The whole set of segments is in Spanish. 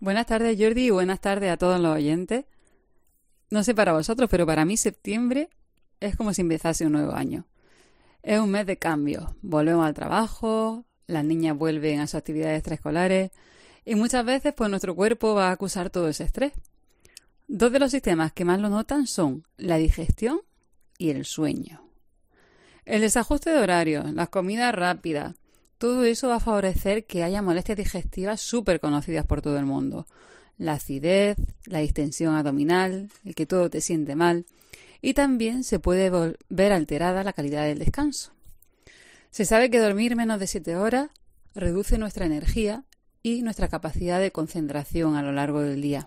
Buenas tardes, Jordi, y buenas tardes a todos los oyentes. No sé para vosotros, pero para mí septiembre es como si empezase un nuevo año. Es un mes de cambio. Volvemos al trabajo, las niñas vuelven a sus actividades extraescolares y muchas veces pues nuestro cuerpo va a acusar todo ese estrés. Dos de los sistemas que más lo notan son la digestión y el sueño. El desajuste de horarios, las comidas rápidas, todo eso va a favorecer que haya molestias digestivas súper conocidas por todo el mundo. La acidez, la distensión abdominal, el que todo te siente mal. Y también se puede ver alterada la calidad del descanso. Se sabe que dormir menos de 7 horas reduce nuestra energía y nuestra capacidad de concentración a lo largo del día.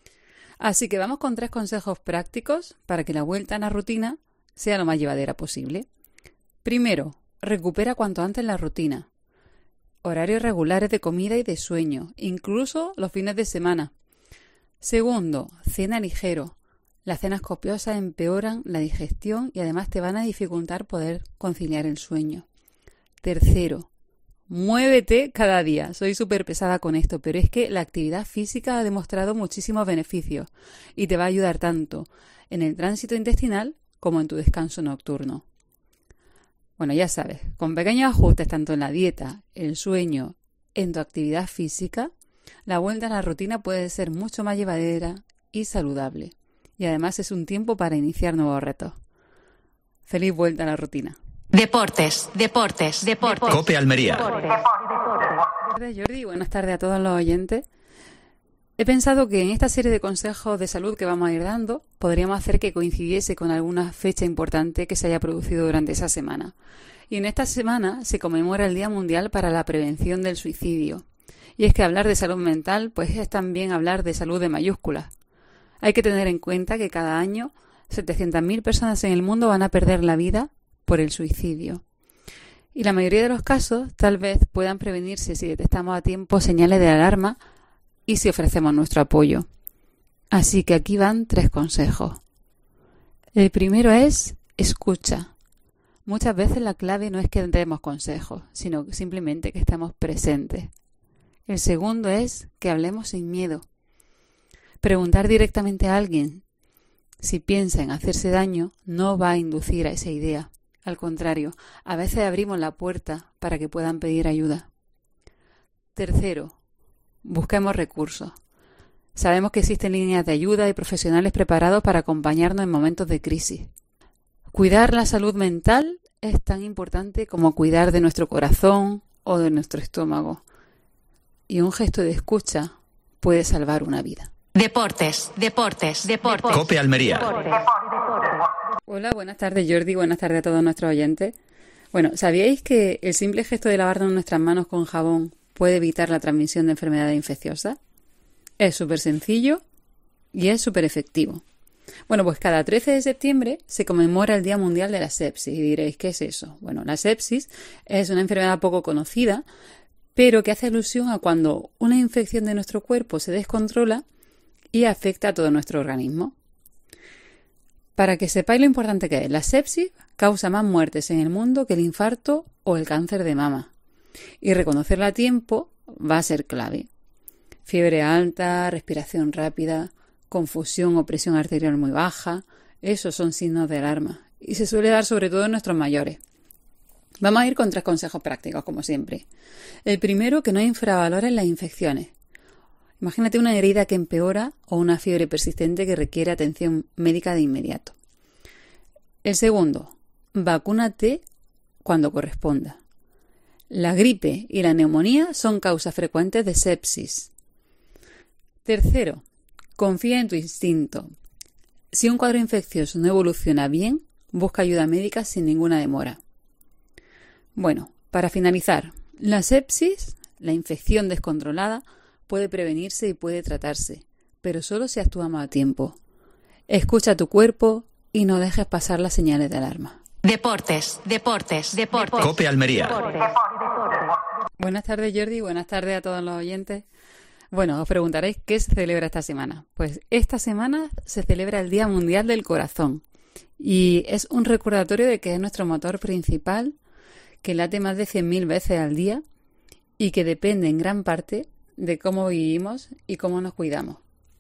Así que vamos con 3 consejos prácticos para que la vuelta a la rutina sea lo más llevadera posible. Primero, recupera cuanto antes la rutina. Horarios regulares de comida y de sueño, incluso los fines de semana. Segundo, cena ligero. Las cenas copiosas empeoran la digestión y además te van a dificultar poder conciliar el sueño. Tercero, muévete cada día. Soy súper pesada con esto, pero es que la actividad física ha demostrado muchísimos beneficios y te va a ayudar tanto en el tránsito intestinal como en tu descanso nocturno. Bueno, ya sabes, con pequeños ajustes tanto en la dieta, el sueño, en tu actividad física, la vuelta a la rutina puede ser mucho más llevadera y saludable. Y además es un tiempo para iniciar nuevos retos. Feliz vuelta a la rutina. Deportes. COPE Almería. Buenas tardes, Jordi. Buenas tardes a todos los oyentes. He pensado que en esta serie de consejos de salud que vamos a ir dando, podríamos hacer que coincidiese con alguna fecha importante que se haya producido durante esa semana. Y en esta semana se conmemora el Día Mundial para la Prevención del Suicidio. Y es que hablar de salud mental, pues es también hablar de salud de mayúsculas. Hay que tener en cuenta que cada año 700.000 personas en el mundo van a perder la vida por el suicidio. Y la mayoría de los casos tal vez puedan prevenirse si detectamos a tiempo señales de alarma y si ofrecemos nuestro apoyo. Así que aquí van 3 consejos. El primero es escucha. Muchas veces la clave no es que demos consejos, sino simplemente que estemos presentes. El segundo es que hablemos sin miedo. Preguntar directamente a alguien si piensa en hacerse daño no va a inducir a esa idea. Al contrario, a veces abrimos la puerta para que puedan pedir ayuda. Tercero, busquemos recursos. Sabemos que existen líneas de ayuda y profesionales preparados para acompañarnos en momentos de crisis. Cuidar la salud mental es tan importante como cuidar de nuestro corazón o de nuestro estómago. Y un gesto de escucha puede salvar una vida. Deportes. COPE Almería. Hola, buenas tardes, Jordi. Buenas tardes a todos nuestros oyentes. Bueno, ¿sabíais que el simple gesto de lavarnos nuestras manos con jabón puede evitar la transmisión de enfermedades infecciosas? Es súper sencillo y es súper efectivo. Bueno, pues cada 13 de septiembre se conmemora el Día Mundial de la Sepsis. Y diréis, ¿qué es eso? Bueno, la sepsis es una enfermedad poco conocida, pero que hace alusión a cuando una infección de nuestro cuerpo se descontrola y afecta a todo nuestro organismo. Para que sepáis lo importante que es, la sepsis causa más muertes en el mundo que el infarto o el cáncer de mama. Y reconocerla a tiempo va a ser clave. Fiebre alta, respiración rápida, confusión o presión arterial muy baja, esos son signos de alarma y se suele dar sobre todo en nuestros mayores. Vamos a ir con 3 consejos prácticos, como siempre. El primero, que no infravaloren las infecciones. Imagínate una herida que empeora o una fiebre persistente que requiere atención médica de inmediato. El segundo, vacúnate cuando corresponda. La gripe y la neumonía son causas frecuentes de sepsis. Tercero, confía en tu instinto. Si un cuadro infeccioso no evoluciona bien, busca ayuda médica sin ninguna demora. Bueno, para finalizar, la sepsis, la infección descontrolada, puede prevenirse y puede tratarse, pero solo si actuamos a tiempo. Escucha tu cuerpo y no dejes pasar las señales de alarma. Deportes. COPE Almería. Buenas tardes, Jordi. Buenas tardes a todos los oyentes. Bueno, os preguntaréis qué se celebra esta semana. Pues esta semana se celebra el Día Mundial del Corazón y es un recordatorio de que es nuestro motor principal, que late más de 100.000 veces al día y que depende en gran parte de cómo vivimos y cómo nos cuidamos.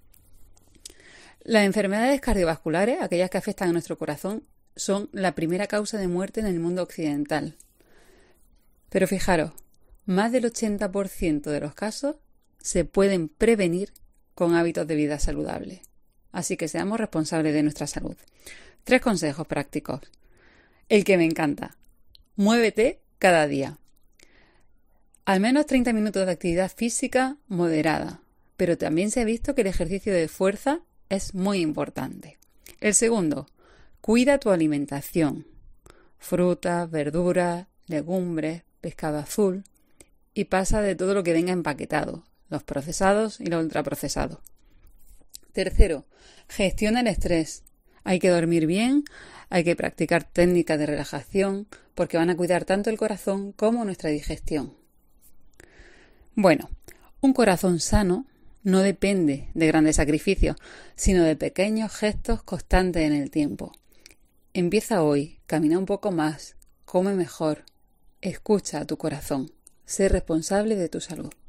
Las enfermedades cardiovasculares, aquellas que afectan a nuestro corazón, son la primera causa de muerte en el mundo occidental. Pero fijaros, más del 80% de los casos se pueden prevenir con hábitos de vida saludables. Así que seamos responsables de nuestra salud. 3 consejos prácticos. El que me encanta. Muévete cada día. Al menos 30 minutos de actividad física moderada. Pero también se ha visto que el ejercicio de fuerza es muy importante. El segundo, cuida tu alimentación. Frutas, verduras, legumbres, pescado azul. Y pasa de todo lo que venga empaquetado. Los procesados y los ultraprocesados. Tercero, gestiona el estrés. Hay que dormir bien, hay que practicar técnicas de relajación porque van a cuidar tanto el corazón como nuestra digestión. Bueno, un corazón sano no depende de grandes sacrificios, sino de pequeños gestos constantes en el tiempo. Empieza hoy, camina un poco más, come mejor, escucha a tu corazón, sé responsable de tu salud.